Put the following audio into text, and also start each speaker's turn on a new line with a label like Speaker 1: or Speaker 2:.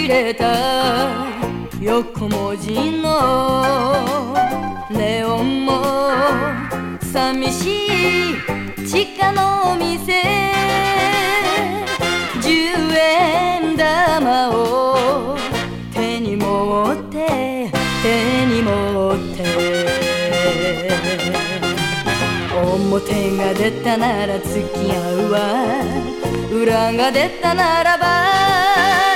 Speaker 1: れた横文字のネオンも寂しい地下のお店、10円玉を手に持って表が出たなら付き合うわ、裏が出たならば